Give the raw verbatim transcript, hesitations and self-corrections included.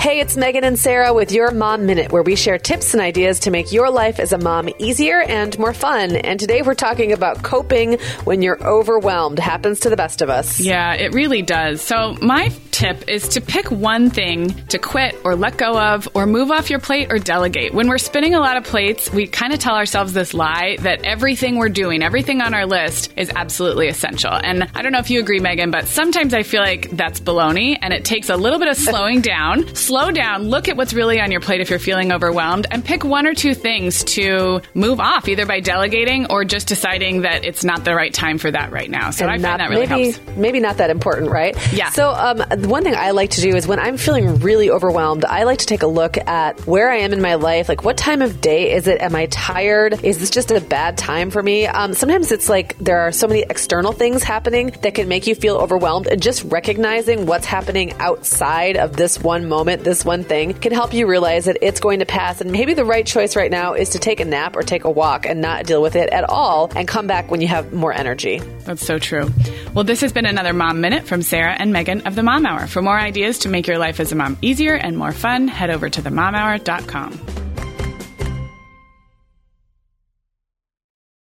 Hey, it's Megan and Sarah with your Mom Minute, where we share tips and ideas to make your life as a mom easier and more fun. And today we're talking about coping when you're overwhelmed. Happens to the best of us. Yeah, it really does. So my tip is to pick one thing to quit or let go of or move off your plate or delegate. When we're spinning a lot of plates, we kind of tell ourselves this lie that everything we're doing, everything on our list is absolutely essential. And I don't know if you agree, Megan, but sometimes I feel like that's baloney and it takes a little bit of slowing down. Slow down, look at what's really on your plate if you're feeling overwhelmed, and pick one or two things to move off, either by delegating or just deciding that it's not the right time for that right now. So and I not, find that really maybe, helps. Maybe not that important, right? Yeah. So um, one thing I like to do is when I'm feeling really overwhelmed, I like to take a look at where I am in my life. Like, what time of day is it? Am I tired? Is this just a bad time for me? Um, sometimes it's like there are so many external things happening that can make you feel overwhelmed, and just recognizing what's happening outside of this one moment, this one thing, can help you realize that it's going to pass. And maybe the right choice right now is to take a nap or take a walk and not deal with it at all and come back when you have more energy. That's so true. Well, this has been another Mom Minute from Sarah and Megan of The Mom Hour. For more ideas to make your life as a mom easier and more fun, head over to the mom hour dot com.